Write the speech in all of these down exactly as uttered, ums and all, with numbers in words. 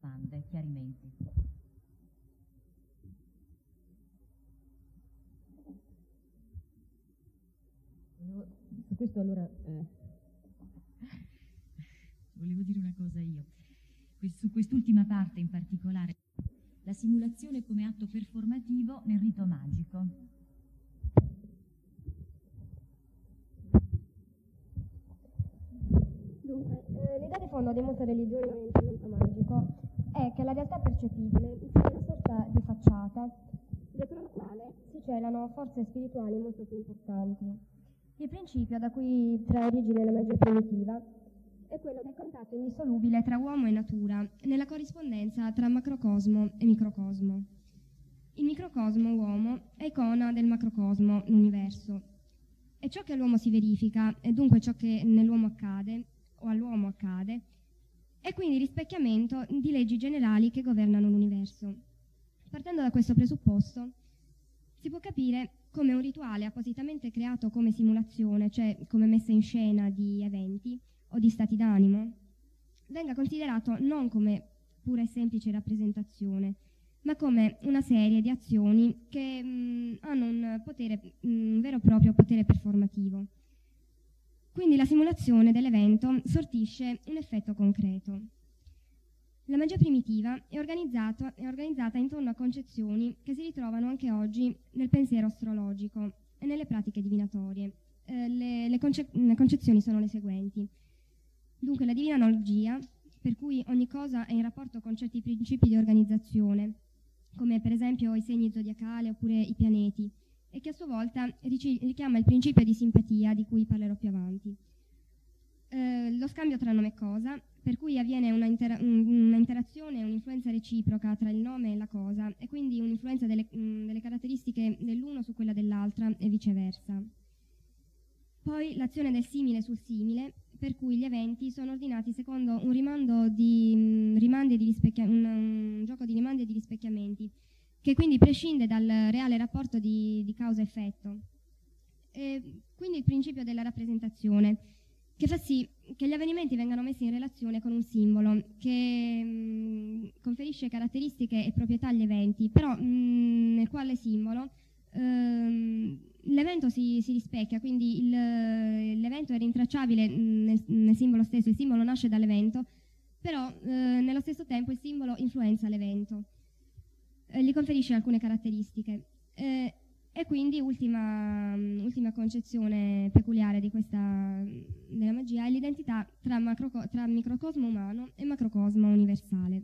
Domande, chiarimenti. Su questo allora eh. volevo dire una cosa io. Su quest'ultima parte in particolare, la simulazione come atto performativo nel rito magico. Dunque, eh, l'idea di fondo di molte religioni e nell'insegnamento magico è che la realtà percepibile sia una sorta di facciata dietro la quale si celano forze spirituali molto più importanti. Il principio da cui trae origine la magia primitiva è quello del contatto indissolubile tra uomo e natura, nella corrispondenza tra macrocosmo e microcosmo. Il microcosmo uomo è icona del macrocosmo, l'universo. E ciò che all'uomo si verifica, e dunque ciò che nell'uomo accade, o all'uomo accade, è quindi rispecchiamento di leggi generali che governano l'universo. Partendo da questo presupposto, si può capire come un rituale appositamente creato come simulazione, cioè come messa in scena di eventi o di stati d'animo, venga considerato non come pura e semplice rappresentazione, ma come una serie di azioni che mh, hanno un, potere, mh, un vero e proprio potere performativo. Quindi la simulazione dell'evento sortisce un effetto concreto. La magia primitiva è, è organizzata intorno a concezioni che si ritrovano anche oggi nel pensiero astrologico e nelle pratiche divinatorie. Eh, le, le, conce- le concezioni sono le seguenti. Dunque, la divina analogia, per cui ogni cosa è in rapporto con certi principi di organizzazione, come per esempio i segni zodiacali oppure i pianeti, e che a sua volta richiama il principio di simpatia di cui parlerò più avanti. Eh, lo scambio tra nome e cosa, per cui avviene una, inter- una interazione e un'influenza reciproca tra il nome e la cosa, e quindi un'influenza delle, mh, delle caratteristiche dell'uno su quella dell'altra e viceversa. Poi l'azione del simile sul simile, per cui gli eventi sono ordinati secondo un rimando di mh, rimandi e di rispecchia- un, un gioco di rimandi e di rispecchiamenti, che quindi prescinde dal reale rapporto di, di causa-effetto. E quindi il principio della rappresentazione, che fa sì che gli avvenimenti vengano messi in relazione con un simbolo che mh, conferisce caratteristiche e proprietà agli eventi, però mh, nel quale simbolo ehm, l'evento si, si rispecchia, quindi il, l'evento è rintracciabile nel, nel simbolo stesso, il simbolo nasce dall'evento, però eh, nello stesso tempo il simbolo influenza l'evento, eh, gli conferisce alcune caratteristiche. Eh, E quindi, ultima, ultima concezione peculiare di questa, della magia, è l'identità tra, macroco, tra microcosmo umano e macrocosmo universale.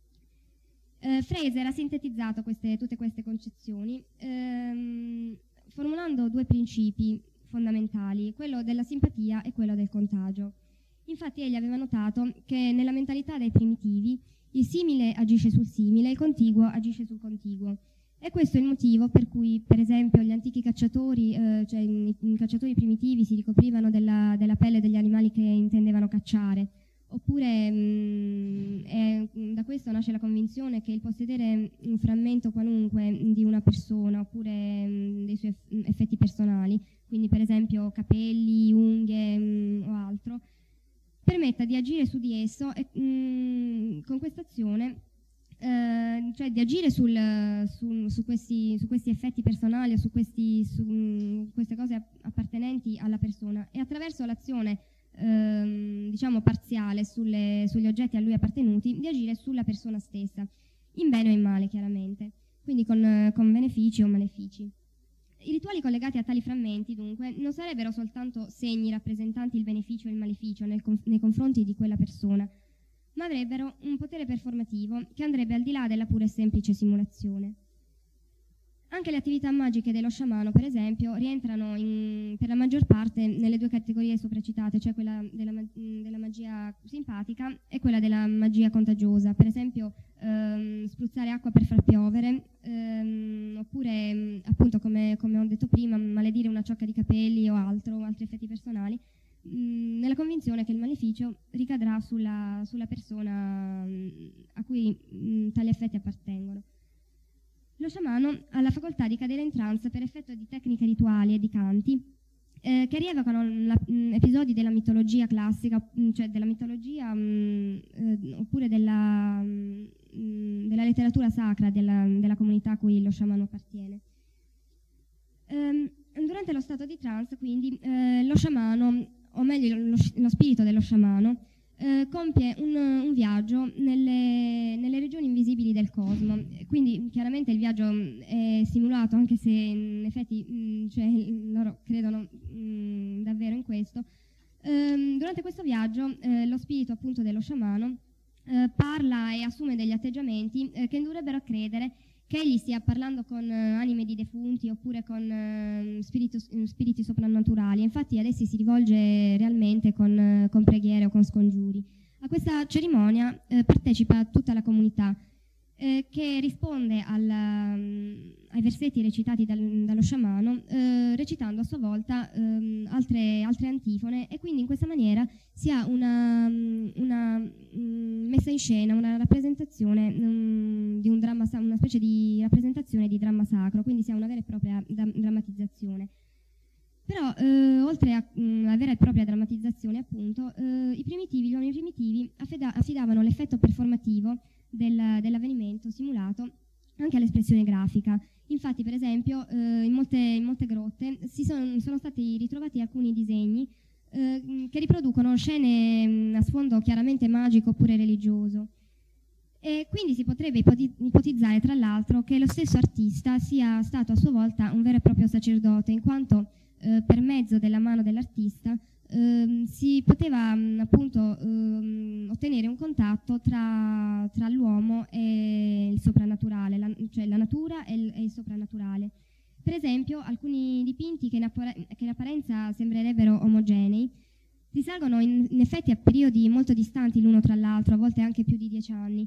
Eh, Fraser ha sintetizzato queste, tutte queste concezioni ehm, formulando due principi fondamentali, quello della simpatia e quello del contagio. Infatti egli aveva notato che nella mentalità dei primitivi il simile agisce sul simile e il contiguo agisce sul contiguo. E questo è il motivo per cui, per esempio, gli antichi cacciatori, eh, cioè i, i cacciatori primitivi si ricoprivano della, della pelle degli animali che intendevano cacciare. Oppure mh, è, da questo nasce la convinzione che il possedere un frammento qualunque di una persona oppure mh, dei suoi effetti personali, quindi per esempio capelli, unghie mh, o altro, permetta di agire su di esso e mh, con questa azione Uh, cioè di agire sul, su, su, questi, su questi effetti personali o su, questi, su um, queste cose appartenenti alla persona, e attraverso l'azione uh, diciamo parziale sulle, sugli oggetti a lui appartenuti di agire sulla persona stessa, in bene o in male chiaramente, quindi con, con benefici o malefici. I rituali collegati a tali frammenti dunque non sarebbero soltanto segni rappresentanti il beneficio o il maleficio nel, nei confronti di quella persona, ma avrebbero un potere performativo che andrebbe al di là della pura e semplice simulazione. Anche le attività magiche dello sciamano, per esempio, rientrano in, per la maggior parte nelle due categorie sopracitate, cioè quella della, della magia simpatica e quella della magia contagiosa. Per esempio, ehm, spruzzare acqua per far piovere, ehm, oppure, appunto, come, come ho detto prima, maledire una ciocca di capelli o altro, o altri effetti personali, nella convinzione che il maleficio ricadrà sulla, sulla persona a cui mh, tali effetti appartengono. Lo sciamano ha la facoltà di cadere in trance per effetto di tecniche rituali e di canti eh, che rievocano la, mh, episodi della mitologia classica, mh, cioè della mitologia mh, eh, oppure della, mh, della letteratura sacra della, della comunità a cui lo sciamano appartiene. Um, durante lo stato di trance, quindi, eh, lo sciamano, o meglio lo, lo spirito dello sciamano, eh, compie un, un viaggio nelle, nelle regioni invisibili del cosmo. Quindi chiaramente il viaggio è simulato, anche se in effetti mh, cioè, loro credono mh, davvero in questo. Um, durante questo viaggio eh, lo spirito appunto dello sciamano eh, parla e assume degli atteggiamenti eh, che indurrebbero a credere che egli stia parlando con uh, anime di defunti oppure con uh, spirito, spiriti soprannaturali. Infatti ad essi si rivolge realmente con, uh, con preghiere o con scongiuri. A questa cerimonia uh, partecipa tutta la comunità, eh, che risponde al, um, ai versetti recitati dal, dallo sciamano, eh, recitando a sua volta um, altre, altre antifone, e quindi in questa maniera si ha una, una um, messa in scena, una rappresentazione um, di un dramma, una specie di rappresentazione di dramma sacro, quindi si ha una vera e propria da, drammatizzazione. Però, eh, oltre a mh, la vera e propria drammatizzazione, appunto, eh, i primitivi, gli uomini primitivi affida- affidavano l'effetto performativo del, dell'avvenimento simulato anche all'espressione grafica. Infatti, per esempio, eh, in, molte, in molte grotte si son, sono stati ritrovati alcuni disegni eh, che riproducono scene mh, a sfondo chiaramente magico oppure religioso. E quindi si potrebbe ipotizzare, tra l'altro, che lo stesso artista sia stato a sua volta un vero e proprio sacerdote, in quanto eh, per mezzo della mano dell'artista ehm, si poteva mh, appunto ehm, ottenere un contatto tra, tra l'uomo e il soprannaturale, la, cioè la natura e il, e il soprannaturale. Per esempio, alcuni dipinti che in, appare- che in apparenza sembrerebbero omogenei risalgono in, in effetti a periodi molto distanti l'uno tra l'altro, a volte anche più di dieci anni,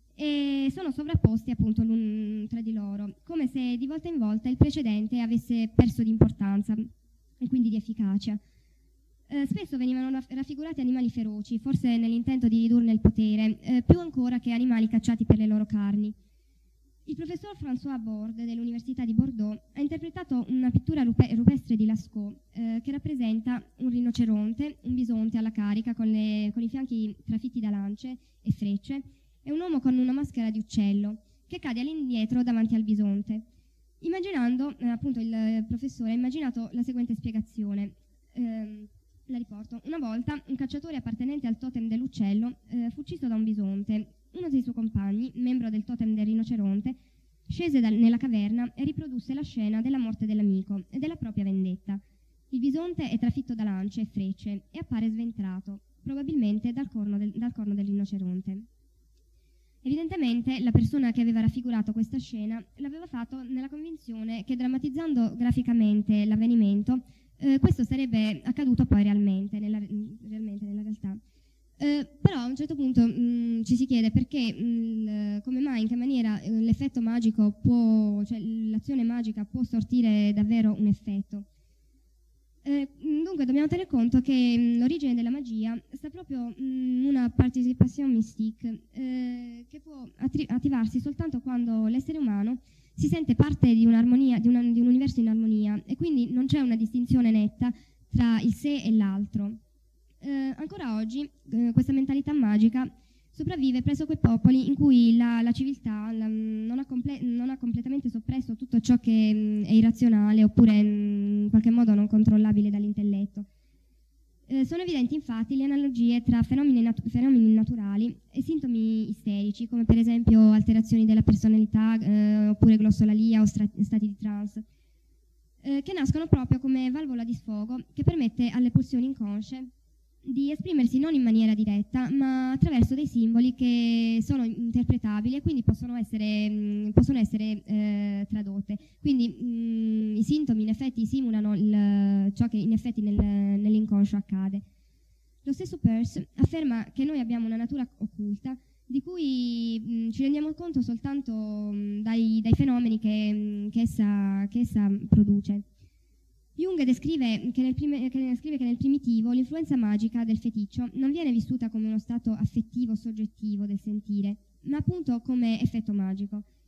e sono sovrapposti appunto l'un tra di loro, come se di volta in volta il precedente avesse perso di importanza e quindi di efficacia. Eh, spesso venivano raffigurati animali feroci, forse nell'intento di ridurne il potere, eh, più ancora che animali cacciati per le loro carni. Il professor François Borde dell'Università di Bordeaux ha interpretato una pittura rupe- rupestre di Lascaux eh, che rappresenta un rinoceronte, un bisonte alla carica con, le, con i fianchi trafitti da lance e frecce, e un uomo con una maschera di uccello che cade all'indietro davanti al bisonte. Immaginando, eh, appunto il professore ha immaginato la seguente spiegazione, eh, la riporto. Una volta un cacciatore appartenente al totem dell'uccello eh, fu ucciso da un bisonte. Uno dei suoi compagni, membro del totem del rinoceronte, scese dal, nella caverna e riprodusse la scena della morte dell'amico e della propria vendetta. Il bisonte è trafitto da lance e frecce e appare sventrato, probabilmente dal corno del, dal corno del rinoceronte. Evidentemente la persona che aveva raffigurato questa scena l'aveva fatto nella convinzione che, drammatizzando graficamente l'avvenimento, eh, questo sarebbe accaduto poi realmente, nella, realmente, nella realtà. Eh, però a un certo punto mh, ci si chiede perché, mh, come mai, in che maniera eh, l'effetto magico può, cioè l'azione magica può sortire davvero un effetto. Eh, dunque dobbiamo tener conto che mh, l'origine della magia sta proprio in una participation mystique eh, che può attri- attivarsi soltanto quando l'essere umano si sente parte di un'armonia, di, una, di un universo in armonia, e quindi non c'è una distinzione netta tra il sé e l'altro. Eh, ancora oggi eh, questa mentalità magica sopravvive presso quei popoli in cui la, la civiltà la, non, ha comple- non ha completamente soppresso tutto ciò che mh, è irrazionale oppure mh, in qualche modo non controllabile dall'intelletto. Eh, sono evidenti infatti le analogie tra fenomeni, nat- fenomeni naturali e sintomi isterici, come per esempio alterazioni della personalità eh, oppure glossolalia o stra- stati di trance, eh, che nascono proprio come valvola di sfogo che permette alle pulsioni inconsce di esprimersi non in maniera diretta, ma attraverso dei simboli che sono interpretabili e quindi possono essere, mh, possono essere eh, tradotte. Quindi mh, i sintomi in effetti simulano il, ciò che in effetti nel, nell'inconscio accade. Lo stesso Peirce afferma che noi abbiamo una natura occulta di cui mh, ci rendiamo conto soltanto mh, dai, dai fenomeni che, mh, che, essa, che essa produce. Jung descrive che, nel prime, che, scrive che nel primitivo l'influenza magica del feticcio non viene vissuta come uno stato affettivo soggettivo del sentire, ma appunto come effetto magico.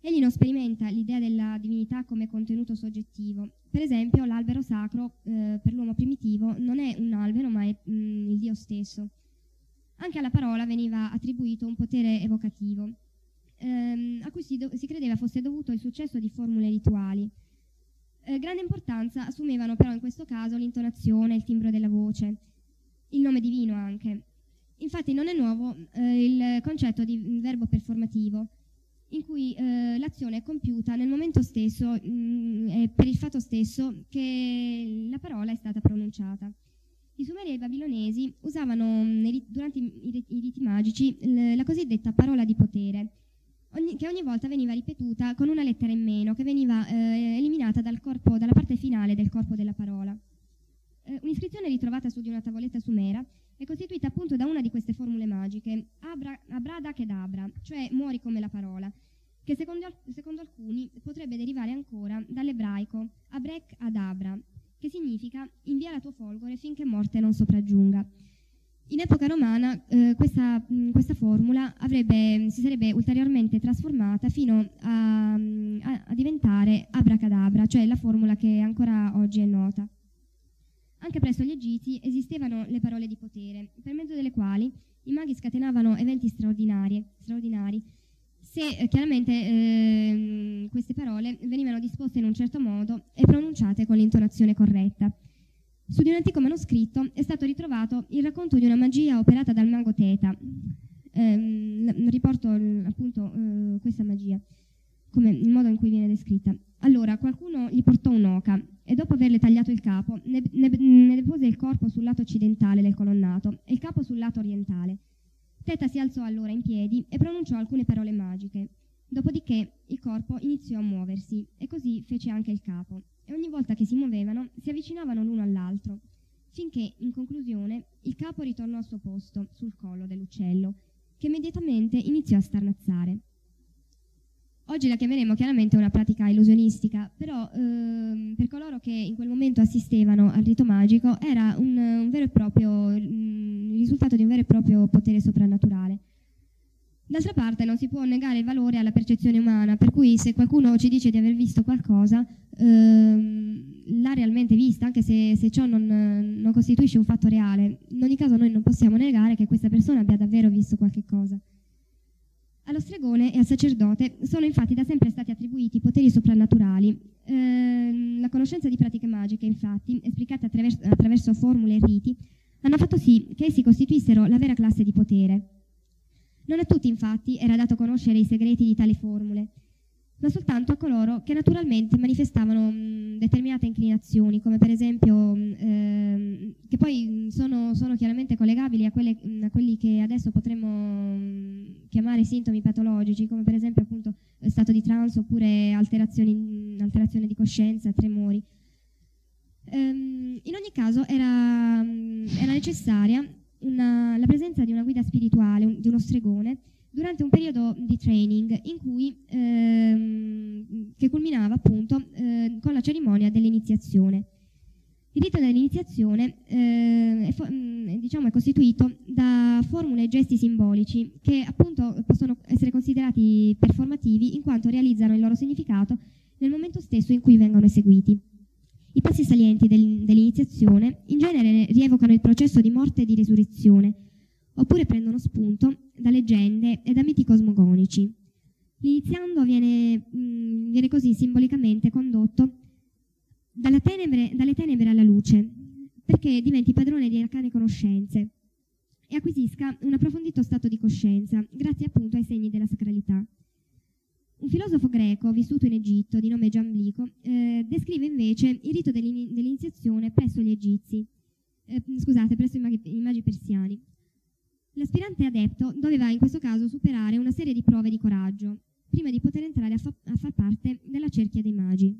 Egli non sperimenta l'idea della divinità come contenuto soggettivo. Per esempio, l'albero sacro eh, per l'uomo primitivo non è un albero, ma è mh, il Dio stesso. Anche alla parola veniva attribuito un potere evocativo, ehm, a cui si, do- si credeva fosse dovuto il successo di formule rituali. Eh, grande importanza assumevano però in questo caso l'intonazione, il timbro della voce, il nome divino anche. Infatti non è nuovo eh, il concetto di verbo performativo, in cui eh, l'azione è compiuta nel momento stesso mh, e per il fatto stesso che la parola è stata pronunciata. I Sumeri e i Babilonesi usavano mh, durante i, i riti magici l- la cosiddetta parola di potere, ogni, che ogni volta veniva ripetuta con una lettera in meno, che veniva eh, eliminata dal corpo, dalla parte finale del corpo della parola. Eh, un'iscrizione ritrovata su di una tavoletta sumera è costituita appunto da una di queste formule magiche, abra, abrada kedabra, cioè muori come la parola, che secondo, secondo alcuni potrebbe derivare ancora dall'ebraico abrek adabra, che significa invia la tua folgore finché morte non sopraggiunga. In epoca romana eh, questa, mh, questa formula avrebbe, si sarebbe ulteriormente trasformata fino a, a, a diventare abracadabra, cioè la formula che ancora oggi è nota. Anche presso gli egizi esistevano le parole di potere, per mezzo delle quali i maghi scatenavano eventi straordinari, straordinari se eh, chiaramente eh, queste parole venivano disposte in un certo modo e pronunciate con l'intonazione corretta. Su di un antico manoscritto è stato ritrovato il racconto di una magia operata dal mago Teta. Eh, riporto appunto eh, questa magia, come il modo in cui viene descritta. Allora, qualcuno gli portò un'oca e dopo averle tagliato il capo ne, ne, ne depose il corpo sul lato occidentale del colonnato e il capo sul lato orientale. Teta si alzò allora in piedi e pronunciò alcune parole magiche. Dopodiché il corpo iniziò a muoversi e così fece anche il capo. E ogni volta che si muovevano si avvicinavano l'uno all'altro, finché in conclusione il capo ritornò al suo posto sul collo dell'uccello, che immediatamente iniziò a starnazzare. Oggi la chiameremo chiaramente una pratica illusionistica, però ehm, per coloro che in quel momento assistevano al rito magico era un, un vero e proprio, il risultato di un vero e proprio potere soprannaturale. D'altra parte non si può negare il valore alla percezione umana, per cui se qualcuno ci dice di aver visto qualcosa, ehm, l'ha realmente vista, anche se, se ciò non, non costituisce un fatto reale. In ogni caso noi non possiamo negare che questa persona abbia davvero visto qualche cosa. Allo stregone e al sacerdote sono infatti da sempre stati attribuiti poteri soprannaturali. Eh, la conoscenza di pratiche magiche, infatti, esplicate attraverso, attraverso formule e riti, hanno fatto sì che essi costituissero la vera classe di potere. Non a tutti, infatti, era dato conoscere i segreti di tali formule, ma soltanto a coloro che naturalmente manifestavano mh, determinate inclinazioni, come per esempio, mh, che poi sono, sono chiaramente collegabili a, quelle, mh, a quelli che adesso potremmo mh, chiamare sintomi patologici, come per esempio appunto stato di trance oppure alterazioni, mh, alterazione di coscienza, tremori. Ehm, in ogni caso era, mh, era necessaria una, la presenza di una guida spirituale, un, di uno stregone, durante un periodo di training in cui, ehm, che culminava appunto eh, con la cerimonia dell'iniziazione. Il rito dell'iniziazione eh, è, mh, diciamo, è costituito da formule e gesti simbolici che appunto possono essere considerati performativi in quanto realizzano il loro significato nel momento stesso in cui vengono eseguiti. I passi salienti del, dell'iniziazione in genere rievocano il processo di morte e di risurrezione, oppure prendono spunto da leggende e da miti cosmogonici. L'iniziando viene, mh, viene così simbolicamente condotto dalla tenebre, dalle tenebre alla luce, perché diventi padrone di arcane conoscenze e acquisisca un approfondito stato di coscienza, grazie appunto ai segni della sacralità. Un filosofo greco vissuto in Egitto, di nome Giamblico, eh, descrive invece il rito dell'ini- dell'iniziazione presso gli egizi, eh, scusate, presso i magi, i magi persiani. L'aspirante adepto doveva in questo caso superare una serie di prove di coraggio prima di poter entrare a, fa- a far parte della cerchia dei magi.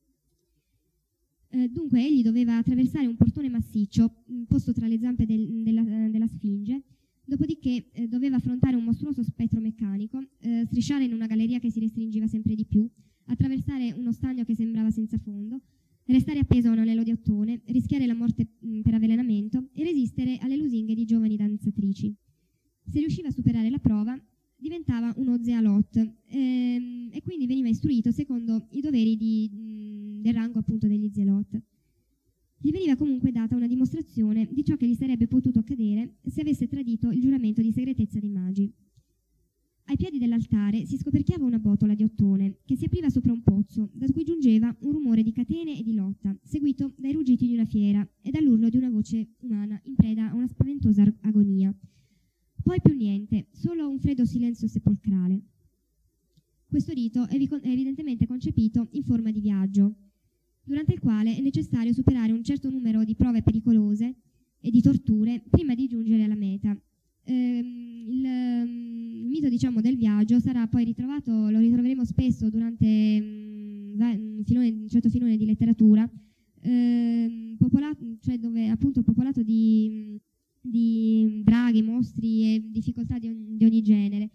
Eh, dunque egli doveva attraversare un portone massiccio mh, posto tra le zampe del, della, della Sfinge, dopodiché eh, doveva affrontare un mostruoso spettro meccanico, eh, strisciare in una galleria che si restringeva sempre di più, attraversare uno stagno che sembrava senza fondo, restare appeso a un anello di ottone, rischiare la morte mh, per avvelenamento e resistere alle lusinghe di giovani danzatrici. Se riusciva a superare la prova, diventava uno zealot ehm, e quindi veniva istruito secondo i doveri di, mh, del rango appunto degli zealot. Gli veniva comunque data una dimostrazione di ciò che gli sarebbe potuto accadere se avesse tradito il giuramento di segretezza dei magi. Ai piedi dell'altare si scoperchiava una botola di ottone che si apriva sopra un pozzo, da cui giungeva un rumore di catene e di lotta, seguito dai ruggiti di una fiera e dall'urlo di una voce umana in preda a una spaventosa agonia. Poi più niente, solo un freddo silenzio sepolcrale. Questo rito è evidentemente concepito in forma di viaggio, durante il quale è necessario superare un certo numero di prove pericolose e di torture prima di giungere alla meta. Ehm, il, il mito, diciamo, del viaggio sarà poi ritrovato, lo ritroveremo spesso durante mh, un, filone, un certo filone di letteratura, ehm, popolato, cioè dove appunto popolato di, di draghi, mostri e difficoltà di ogni, di ogni genere.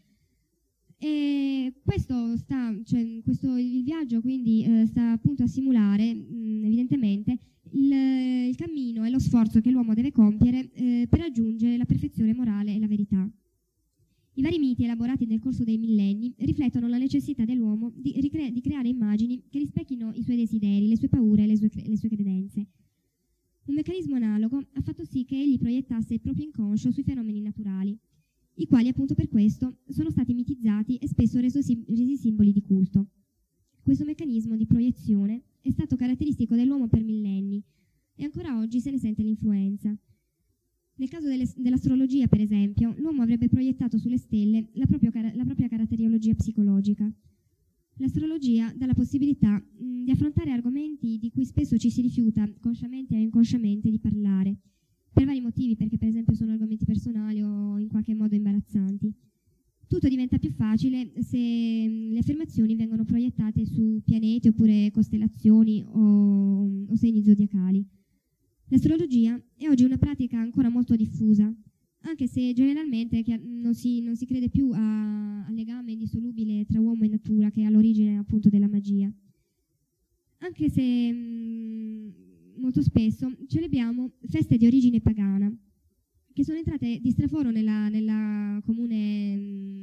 E questo sta, cioè, questo, il viaggio quindi eh, sta appunto a simulare mh, evidentemente il, il cammino e lo sforzo che l'uomo deve compiere eh, per raggiungere la perfezione morale e la verità. I vari miti elaborati nel corso dei millenni riflettono la necessità dell'uomo di, ricre- di creare immagini che rispecchino i suoi desideri, le sue paure e le sue, cre- le sue credenze. Un meccanismo analogo ha fatto sì che egli proiettasse il proprio inconscio sui fenomeni naturali, i quali appunto per questo sono stati mitizzati e spesso reso sim- resi simboli di culto. Questo meccanismo di proiezione è stato caratteristico dell'uomo per millenni e ancora oggi se ne sente l'influenza. Nel caso delle, dell'astrologia, per esempio, l'uomo avrebbe proiettato sulle stelle la, proprio, la propria caratteriologia psicologica. L'astrologia dà la possibilità mh, di affrontare argomenti di cui spesso ci si rifiuta, consciamente o inconsciamente, di parlare, per vari motivi, perché per esempio sono argomenti personali o in qualche modo imbarazzanti. Tutto diventa più facile se le affermazioni vengono proiettate su pianeti oppure costellazioni o, o segni zodiacali. L'astrologia è oggi una pratica ancora molto diffusa, anche se generalmente non si, non si crede più a, al legame indissolubile tra uomo e natura che è all'origine appunto della magia. Anche se mh, molto spesso celebriamo feste di origine pagana, che sono entrate di straforo nella, nella comune,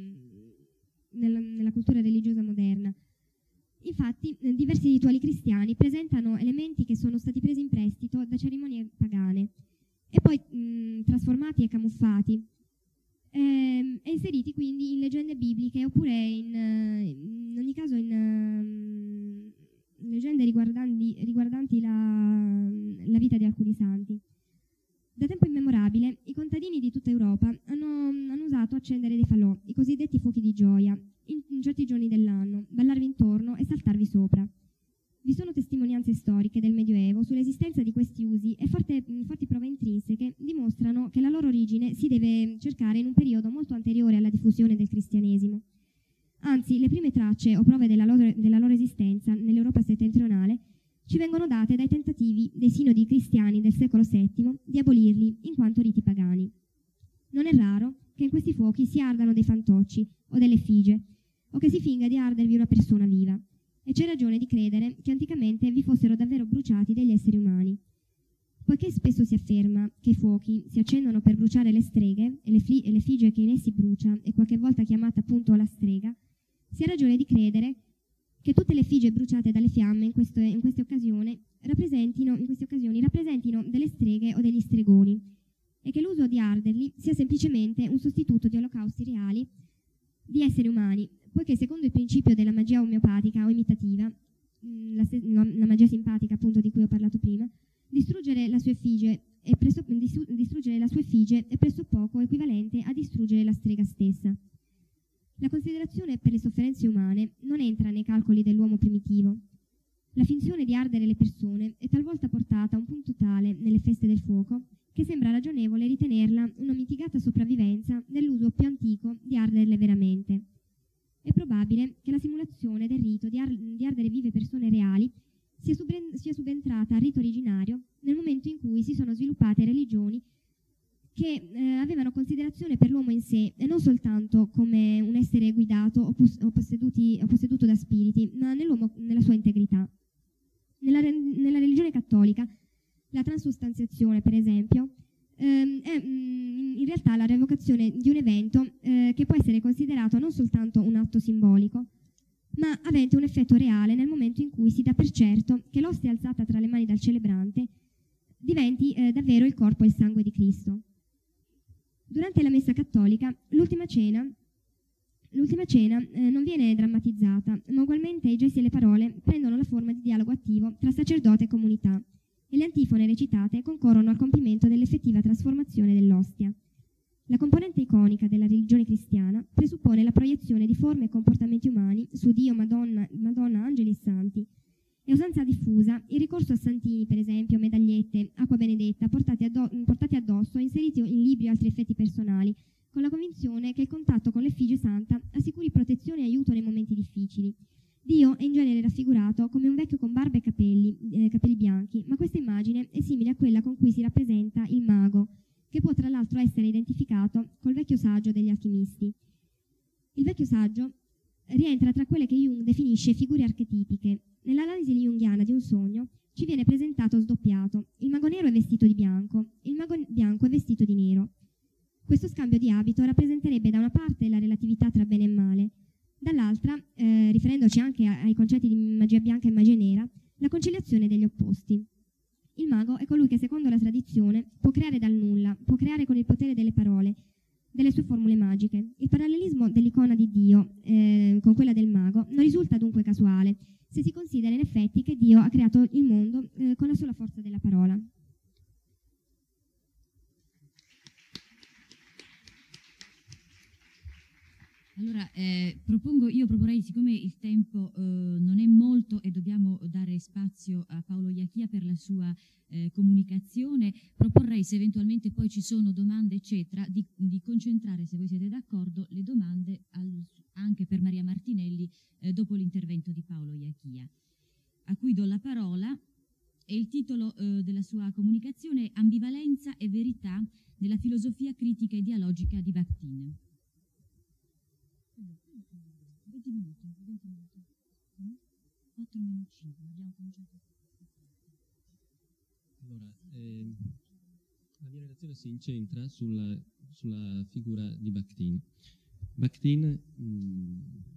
nella, nella cultura religiosa moderna. Infatti, diversi rituali cristiani presentano elementi che sono stati presi in prestito da cerimonie pagane e poi mh, trasformati e camuffati ehm, e inseriti quindi in leggende bibliche oppure in, in ogni caso in uh, leggende riguardanti, riguardanti la, la vita di alcuni santi. Da tempo immemorabile i contadini di tutta Europa hanno, hanno usato accendere dei falò, i cosiddetti fuochi di gioia, in, in certi giorni dell'anno, ballarvi intorno e saltarvi sopra. Vi sono testimonianze storiche del Medioevo sull'esistenza di questi usi e forte, forti prove intrinseche dimostrano che la loro origine si deve cercare in un periodo molto anteriore alla diffusione del cristianesimo. Anzi, le prime tracce o prove della loro, della loro esistenza nell'Europa settentrionale ci vengono date dai tentativi dei sinodi cristiani del secolo settimo di abolirli in quanto riti pagani. Non è raro che in questi fuochi si ardano dei fantocci o delle effigie, o che si finga di ardervi una persona viva, e c'è ragione di credere che anticamente vi fossero davvero bruciati degli esseri umani. Poiché spesso si afferma che i fuochi si accendono per bruciare le streghe e, le fli- e l'effigie che in essi brucia è qualche volta chiamata appunto la strega, si ha ragione di credere che tutte le effigie bruciate dalle fiamme in, questo, in, queste occasioni rappresentino, in queste occasioni rappresentino delle streghe o degli stregoni e che l'uso di arderli sia semplicemente un sostituto di olocausti reali di esseri umani, poiché secondo il principio della magia omeopatica o imitativa, la, la magia simpatica appunto di cui ho parlato prima, distruggere la sua effigie è presso, distruggere la sua effigie è pressopoco equivalente a distruggere la strega stessa. La considerazione per le sofferenze umane non entra nei calcoli dell'uomo primitivo. La finzione di ardere le persone è talvolta portata a un punto tale nelle feste del fuoco che sembra ragionevole ritenerla una mitigata sopravvivenza dell'uso più antico di arderle veramente. È probabile che la simulazione del rito di, ar- di ardere vive persone reali sia, subren- sia subentrata al rito originario nel momento in cui si sono sviluppate religioni che eh, avevano considerazione per l'uomo in sé e non soltanto come un essere guidato o, pos- o, posseduti, o posseduto da spiriti, ma nell'uomo nella sua integrità. Nella, re- nella religione cattolica la transustanziazione, per esempio, ehm, è mh, in realtà la rievocazione di un evento eh, che può essere considerato non soltanto un atto simbolico, ma avente un effetto reale nel momento in cui si dà per certo che l'ostia alzata tra le mani dal celebrante diventi eh, davvero il corpo e il sangue di Cristo. Durante la messa cattolica, l'ultima cena, l'ultima cena eh, non viene drammatizzata, ma ugualmente i gesti e le parole prendono la forma di dialogo attivo tra sacerdote e comunità, e le antifone recitate concorrono al compimento dell'effettiva trasformazione dell'ostia. La componente iconica della religione cristiana presuppone la proiezione di forme e comportamenti umani su Dio, Madonna, Madonna, angeli e santi. È usanza diffusa il ricorso a santini, per esempio, medagliette, acqua benedetta, portati, addo- portati addosso e inseriti in libri o altri effetti personali, con la convinzione che il contatto con l'effigie santa assicuri protezione e aiuto nei momenti difficili. Dio è in genere raffigurato come un vecchio con barba e capelli, eh, capelli bianchi, ma questa immagine è simile a quella con cui si rappresenta il mago, che può tra l'altro essere identificato col vecchio saggio degli alchimisti. Il vecchio saggio rientra tra quelle che Jung definisce figure archetipiche. Nell'analisi junghiana di un sogno ci viene presentato sdoppiato. Il mago nero è vestito di bianco, il mago bianco è vestito di nero. Questo scambio di abito rappresenterebbe da una parte la relatività tra bene e male, dall'altra, eh, riferendoci anche ai concetti di magia bianca e magia nera, la conciliazione degli opposti. Il mago è colui che, secondo la tradizione, può creare dal nulla, può creare con il potere delle parole, delle sue formule magiche. Il parallelismo dell'icona di Dio eh, con quella del mago non risulta dunque casuale, se si considera in effetti che Dio ha creato il mondo eh, con la sola forza della parola. Allora, eh, propongo, io proporrei, siccome il tempo eh, non è molto e dobbiamo dare spazio a Paolo Iachia per la sua eh, comunicazione, proporrei, se eventualmente poi ci sono domande, eccetera, di, di concentrare, se voi siete d'accordo, le domande al, anche per Maria Martinelli eh, dopo l'intervento di Paolo Iachia, a cui do la parola. E il titolo eh, della sua comunicazione è Ambivalenza e verità nella filosofia critica e dialogica di Bakhtin. venti minuti, venti minuti, quattro meno cinque, abbiamo cominciato. Allora, eh, la mia relazione si incentra sulla, sulla figura di Bakhtin. Bakhtin mh,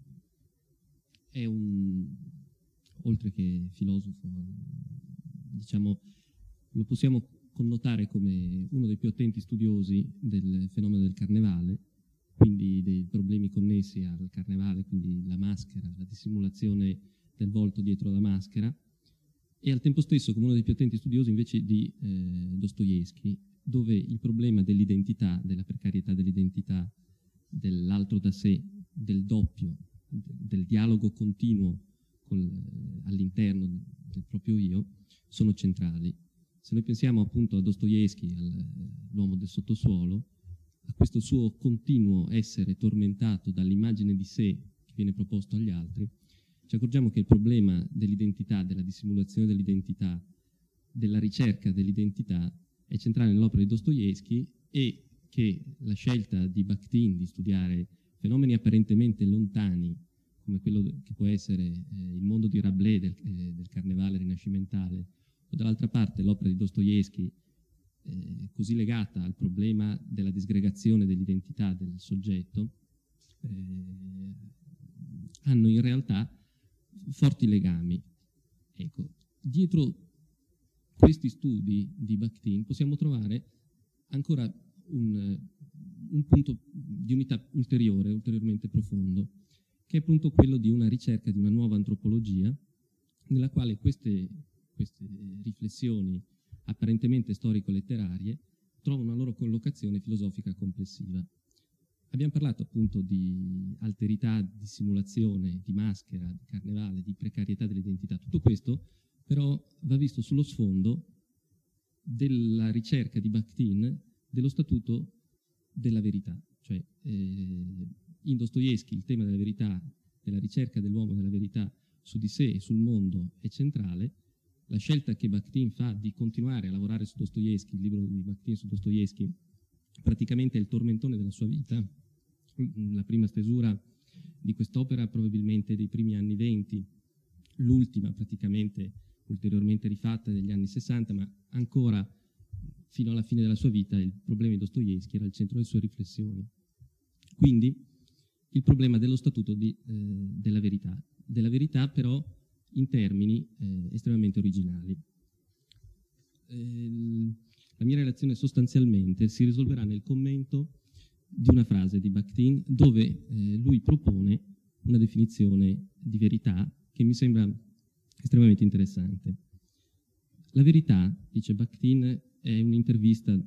è un, oltre che filosofo, diciamo, lo possiamo connotare come uno dei più attenti studiosi del fenomeno del carnevale, quindi dei problemi connessi al carnevale, quindi la maschera, la dissimulazione del volto dietro la maschera, e al tempo stesso come uno dei più attenti studiosi invece di eh, Dostoevsky, dove il problema dell'identità, della precarietà dell'identità, dell'altro da sé, del doppio, del dialogo continuo col, all'interno del proprio io, sono centrali. Se noi pensiamo appunto a Dostoevsky, all'uomo del sottosuolo, a questo suo continuo essere tormentato dall'immagine di sé che viene proposto agli altri, ci accorgiamo che il problema dell'identità, della dissimulazione dell'identità, della ricerca dell'identità è centrale nell'opera di Dostoevsky, e che la scelta di Bakhtin di studiare fenomeni apparentemente lontani come quello che può essere eh, il mondo di Rabelais del, eh, del carnevale rinascimentale, o dall'altra parte l'opera di Dostoevsky Eh, così legata al problema della disgregazione dell'identità del soggetto, eh, hanno in realtà forti legami. Ecco, dietro questi studi di Bakhtin possiamo trovare ancora un, un punto di unità ulteriore, ulteriormente profondo, che è appunto quello di una ricerca di una nuova antropologia, nella quale queste, queste riflessioni apparentemente storico-letterarie trovano una loro collocazione filosofica complessiva. Abbiamo parlato appunto di alterità, di simulazione, di maschera, di carnevale, di precarietà dell'identità. Tutto questo però va visto sullo sfondo della ricerca di Bakhtin dello statuto della verità. Cioè eh, in Dostoevsky il tema della verità, della ricerca dell'uomo della verità su di sé e sul mondo è centrale. La scelta che Bakhtin fa di continuare a lavorare su Dostoevsky, il libro di Bakhtin su Dostoevsky, praticamente è il tormentone della sua vita. La prima stesura di quest'opera probabilmente dei primi anni venti, l'ultima praticamente ulteriormente rifatta negli anni sessanta, ma ancora fino alla fine della sua vita il problema di Dostoevskij era al centro delle sue riflessioni. Quindi il problema dello statuto di, eh, della verità, della verità però in termini eh, estremamente originali. Eh, la mia relazione sostanzialmente si risolverà nel commento di una frase di Bakhtin dove eh, lui propone una definizione di verità che mi sembra estremamente interessante. La verità, dice Bakhtin, è un'intervista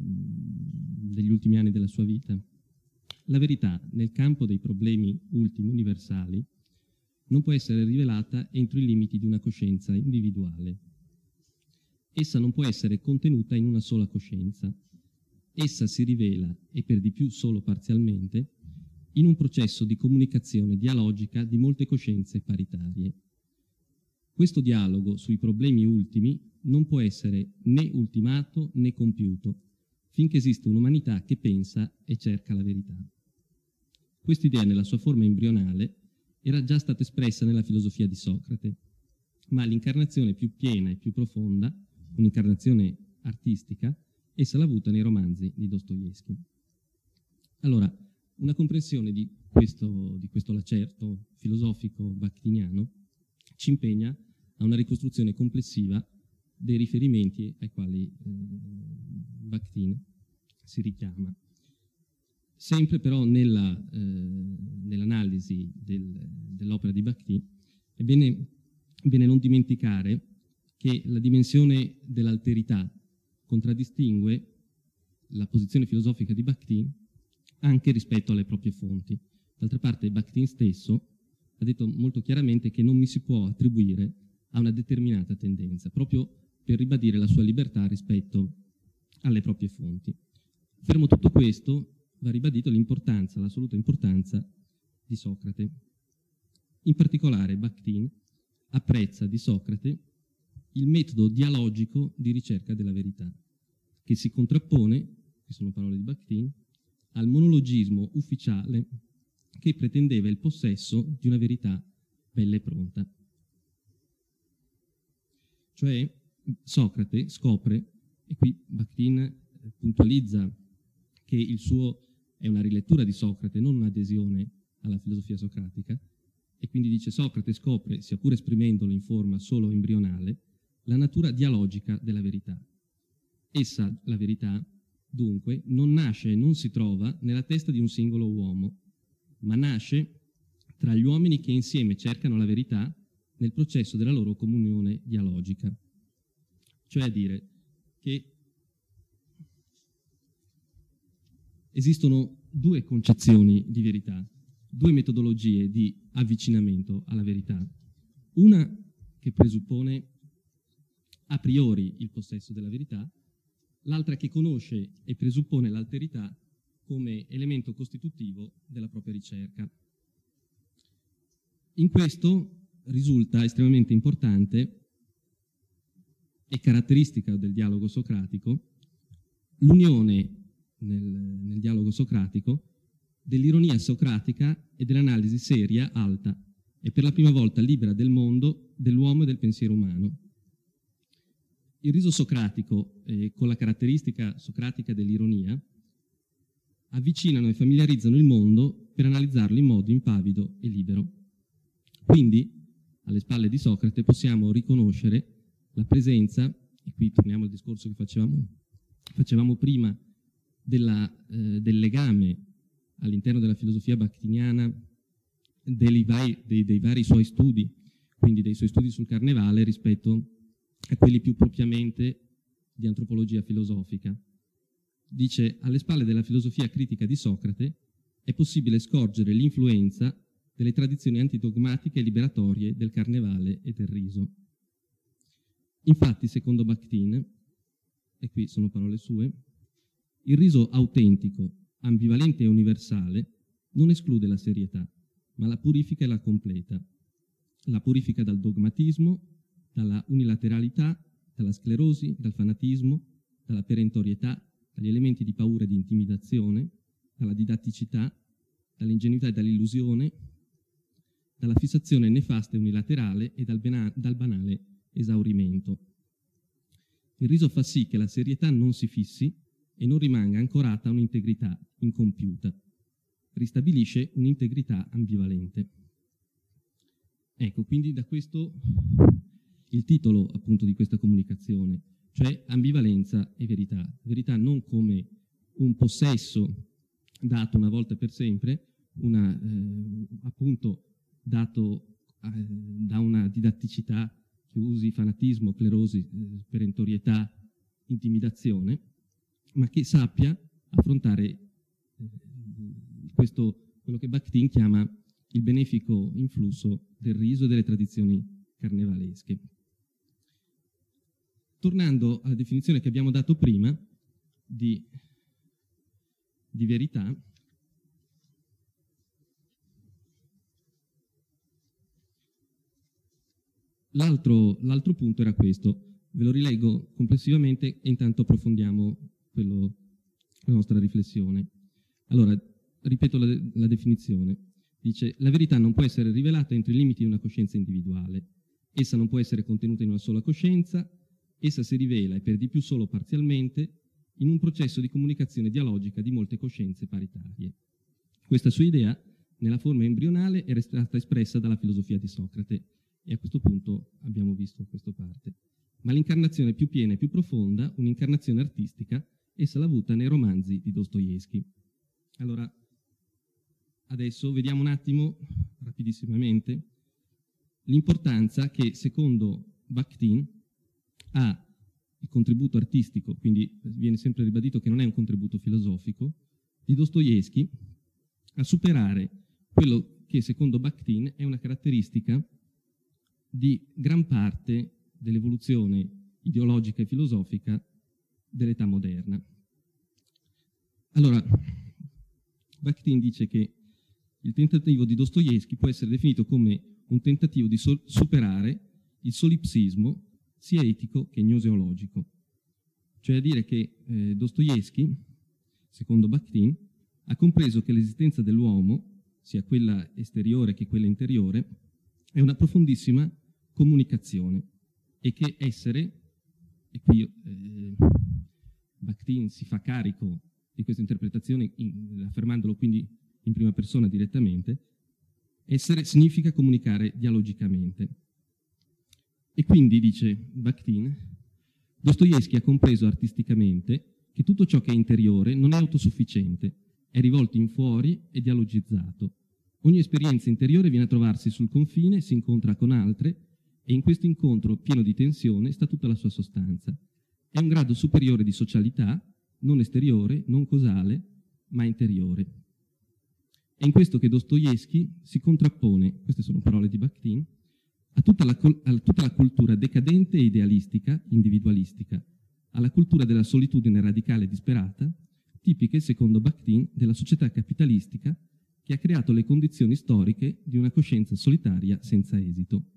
degli ultimi anni della sua vita. La verità, nel campo dei problemi ultimi, universali, non può essere rivelata entro i limiti di una coscienza individuale. Essa non può essere contenuta in una sola coscienza. Essa si rivela, e per di più solo parzialmente, in un processo di comunicazione dialogica di molte coscienze paritarie. Questo dialogo sui problemi ultimi non può essere né ultimato né compiuto, finché esiste un'umanità che pensa e cerca la verità. Quest'idea, nella sua forma embrionale, era già stata espressa nella filosofia di Socrate, ma l'incarnazione più piena e più profonda, un'incarnazione artistica, essa l'ha avuta nei romanzi di Dostoevskij. Allora, una comprensione di questo, di questo lacerto filosofico bakhtiniano ci impegna a una ricostruzione complessiva dei riferimenti ai quali eh, Bakhtin si richiama. Sempre però nella, eh, nell'analisi del, dell'opera di Bakhtin è bene, bene non dimenticare che la dimensione dell'alterità contraddistingue la posizione filosofica di Bakhtin anche rispetto alle proprie fonti. D'altra parte Bakhtin stesso ha detto molto chiaramente che non mi si può attribuire a una determinata tendenza, proprio per ribadire la sua libertà rispetto alle proprie fonti. Fermo tutto questo, va ribadito l'importanza, l'assoluta importanza di Socrate. In particolare Bakhtin apprezza di Socrate il metodo dialogico di ricerca della verità, che si contrappone, qui sono parole di Bakhtin, al monologismo ufficiale che pretendeva il possesso di una verità bella e pronta. Cioè Socrate scopre, e qui Bakhtin puntualizza che il suo è una rilettura di Socrate, non un'adesione alla filosofia socratica, e quindi dice Socrate scopre, sia pure esprimendolo in forma solo embrionale, la natura dialogica della verità. Essa, la verità, dunque, non nasce e non si trova nella testa di un singolo uomo, ma nasce tra gli uomini che insieme cercano la verità nel processo della loro comunione dialogica. Cioè a dire che esistono due concezioni di verità, due metodologie di avvicinamento alla verità. Una che presuppone a priori il possesso della verità, l'altra che conosce e presuppone l'alterità come elemento costitutivo della propria ricerca. In questo risulta estremamente importante e caratteristica del dialogo socratico l'unione nel, nel dialogo socratico dell'ironia socratica e dell'analisi seria, alta e per la prima volta libera del mondo, dell'uomo e del pensiero umano. Il riso socratico, eh, con la caratteristica socratica dell'ironia, avvicinano e familiarizzano il mondo per analizzarlo in modo impavido e libero. Quindi, alle spalle di Socrate, possiamo riconoscere la presenza, e qui torniamo al discorso che facevamo, facevamo prima, della, eh, del legame all'interno della filosofia bakhtiniana dei vari, dei, dei vari suoi studi, quindi dei suoi studi sul carnevale rispetto a quelli più propriamente di antropologia filosofica. Dice, alle spalle della filosofia critica di Socrate è possibile scorgere l'influenza delle tradizioni antidogmatiche e liberatorie del carnevale e del riso. Infatti, secondo Bakhtin, e qui sono parole sue, il riso autentico, ambivalente e universale non esclude la serietà, ma la purifica e la completa. La purifica dal dogmatismo, dalla unilateralità, dalla sclerosi, dal fanatismo, dalla perentorietà, dagli elementi di paura e di intimidazione, dalla didatticità, dall'ingenuità e dall'illusione, dalla fissazione nefasta e unilaterale e dal, dal banale esaurimento. Il riso fa sì che la serietà non si fissi e non rimanga ancorata a un'integrità incompiuta. Ristabilisce un'integrità ambivalente. Ecco, quindi da questo il titolo appunto di questa comunicazione, cioè ambivalenza e verità. Verità non come un possesso dato una volta per sempre, una, eh, appunto dato eh, da una didatticità che usi fanatismo, clerosi, eh, perentorietà, intimidazione, ma che sappia affrontare eh, questo, quello che Bakhtin chiama il benefico influsso del riso e delle tradizioni carnevalesche. Tornando alla definizione che abbiamo dato prima di, di verità, l'altro, l'altro punto era questo. Ve lo rileggo complessivamente e intanto approfondiamo quello, la nostra riflessione. Allora, ripeto la, la definizione. Dice: la verità non può essere rivelata entro i limiti di una coscienza individuale. Essa non può essere contenuta in una sola coscienza. Essa si rivela, e per di più solo parzialmente, in un processo di comunicazione dialogica di molte coscienze paritarie. Questa sua idea, nella forma embrionale, era stata espressa dalla filosofia di Socrate, e a questo punto abbiamo visto questa parte. Ma l'incarnazione più piena e più profonda, un'incarnazione artistica, essa l'ha avuta nei romanzi di Dostoevskij. Allora, adesso vediamo un attimo, rapidissimamente, l'importanza che, secondo Bakhtin, ha il contributo artistico, quindi viene sempre ribadito che non è un contributo filosofico, di Dostoevskij a superare quello che, secondo Bakhtin, è una caratteristica di gran parte dell'evoluzione ideologica e filosofica dell'età moderna. Allora, Bakhtin dice che il tentativo di Dostoevskij può essere definito come un tentativo di so- superare il solipsismo sia etico che gnoseologico. Cioè a dire che eh, Dostoevskij, secondo Bakhtin, ha compreso che l'esistenza dell'uomo, sia quella esteriore che quella interiore, è una profondissima comunicazione e che essere, e qui eh, Bakhtin si fa carico di questa interpretazione in, affermandolo quindi in prima persona direttamente, essere significa comunicare dialogicamente. E quindi, dice Bakhtin, Dostoevskij ha compreso artisticamente che tutto ciò che è interiore non è autosufficiente, è rivolto in fuori e dialogizzato. Ogni esperienza interiore viene a trovarsi sul confine, si incontra con altre, e in questo incontro pieno di tensione sta tutta la sua sostanza. È un grado superiore di socialità, non esteriore, non causale, ma interiore. È in questo che Dostoevskij si contrappone, queste sono parole di Bakhtin, a tutta la, a tutta la cultura decadente e idealistica, individualistica, alla cultura della solitudine radicale e disperata, tipiche, secondo Bakhtin, della società capitalistica che ha creato le condizioni storiche di una coscienza solitaria senza esito.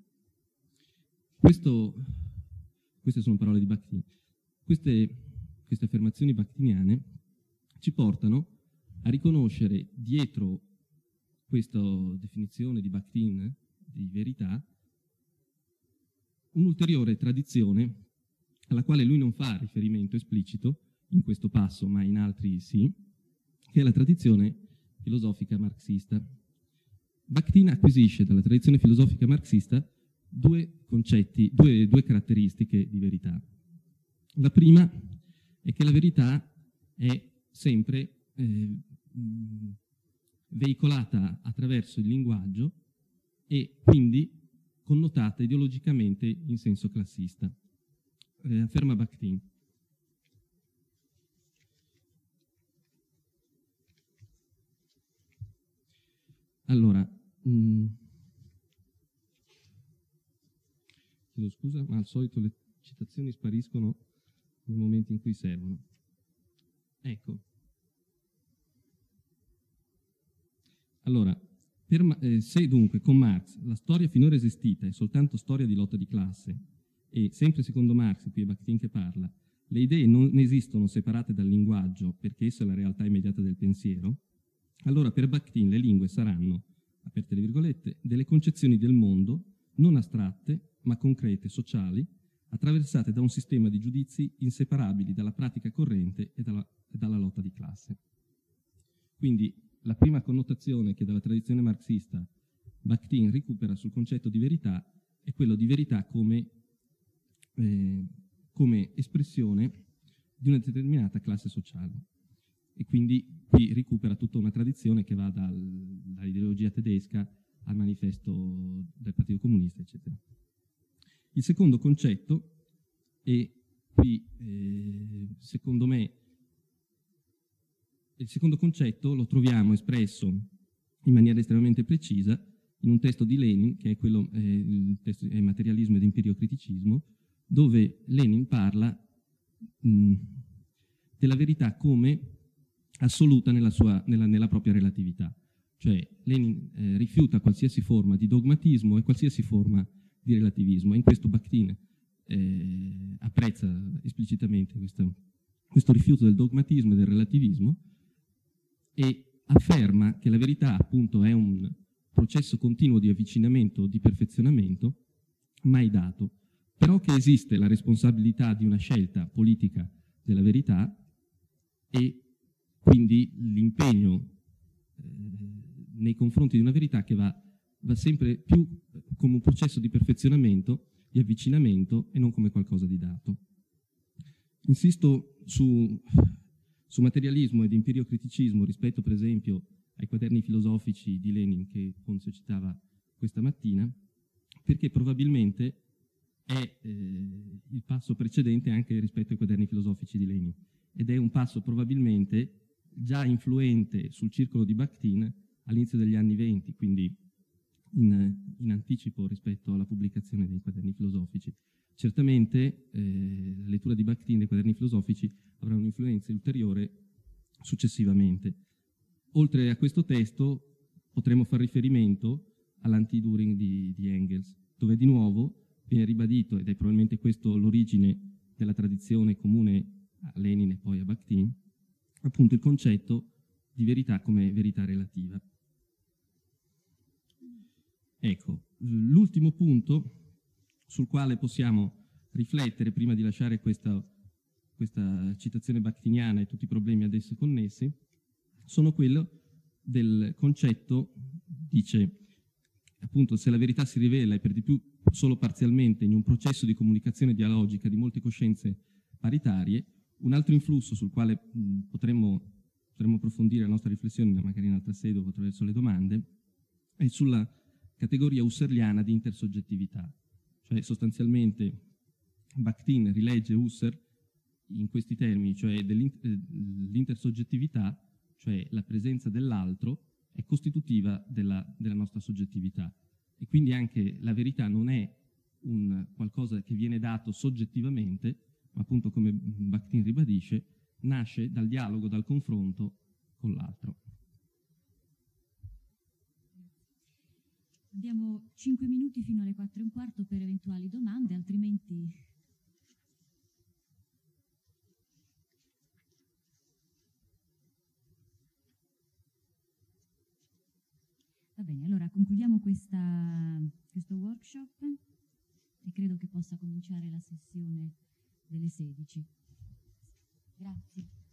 Questo, queste sono parole di Bakhtin. Queste, queste affermazioni bakhtiniane ci portano a riconoscere dietro questa definizione di Bakhtin di verità un'ulteriore tradizione alla quale lui non fa riferimento esplicito in questo passo, ma in altri sì, che è la tradizione filosofica marxista. Bakhtin acquisisce dalla tradizione filosofica marxista due concetti, due, due caratteristiche di verità. La prima è che la verità è sempre eh, veicolata attraverso il linguaggio e quindi connotata ideologicamente in senso classista. Eh, afferma Bakhtin. Allora, mh, chiedo scusa, ma al solito le citazioni spariscono nei momenti in cui servono. Ecco. Allora, per, eh, se dunque con Marx la storia finora esistita è soltanto storia di lotta di classe e, sempre secondo Marx, qui è Bakhtin che parla, le idee non esistono separate dal linguaggio perché essa è la realtà immediata del pensiero, allora per Bakhtin le lingue saranno, aperte le virgolette, delle concezioni del mondo non astratte ma concrete, sociali, attraversate da un sistema di giudizi inseparabili dalla pratica corrente e dalla, e dalla lotta di classe. Quindi la prima connotazione che dalla tradizione marxista Bakhtin recupera sul concetto di verità è quello di verità come, eh, come espressione di una determinata classe sociale. E quindi qui recupera tutta una tradizione che va dal, dall'ideologia tedesca al manifesto del Partito Comunista, eccetera. Il secondo concetto, e qui eh, secondo me il secondo concetto lo troviamo espresso in maniera estremamente precisa in un testo di Lenin, che è quello, eh, il testo è Materialismo ed Empirio-criticismo, dove Lenin parla mh, della verità come assoluta nella, sua, nella, nella propria relatività. Cioè Lenin eh, rifiuta qualsiasi forma di dogmatismo e qualsiasi forma di relativismo, e in questo Bakhtin eh, apprezza esplicitamente questo, questo rifiuto del dogmatismo e del relativismo, e afferma che la verità appunto è un processo continuo di avvicinamento, di perfezionamento, mai dato, però che esiste la responsabilità di una scelta politica della verità e quindi l'impegno eh, nei confronti di una verità che va, va sempre più come un processo di perfezionamento, di avvicinamento e non come qualcosa di dato. Insisto su, su materialismo ed empirio-criticismo rispetto per esempio ai quaderni filosofici di Lenin che Ponzio citava questa mattina, perché probabilmente è eh, il passo precedente anche rispetto ai quaderni filosofici di Lenin, ed è un passo probabilmente già influente sul circolo di Bakhtin all'inizio degli anni venti, quindi in, in anticipo rispetto alla pubblicazione dei quaderni filosofici. Certamente eh, la lettura di Bakhtin dei quaderni filosofici avrà un'influenza ulteriore successivamente. Oltre a questo testo potremo fare riferimento all'Anti-Düring di, di Engels, dove di nuovo viene ribadito, ed è probabilmente questo l'origine della tradizione comune a Lenin e poi a Bakhtin, appunto il concetto di verità come verità relativa. Ecco, l'ultimo punto sul quale possiamo riflettere prima di lasciare questa, questa citazione bakhtiniana e tutti i problemi ad esse connessi, sono quello del concetto, dice appunto, se la verità si rivela e per di più solo parzialmente in un processo di comunicazione dialogica di molte coscienze paritarie, un altro influsso sul quale mh, potremmo, potremmo approfondire la nostra riflessione magari in altra sede o attraverso le domande, è sulla categoria husserliana di intersoggettività. Cioè sostanzialmente Bakhtin rilegge Husserl in questi termini, cioè dell'intersoggettività, cioè la presenza dell'altro, è costitutiva della, della nostra soggettività. E quindi anche la verità non è un qualcosa che viene dato soggettivamente, ma appunto, come Bakhtin ribadisce, nasce dal dialogo, dal confronto con l'altro. Abbiamo cinque minuti fino alle quattro e un quarto per eventuali domande, altrimenti... Va bene, allora concludiamo questa, questo workshop e credo che possa cominciare la sessione delle sedici. Grazie.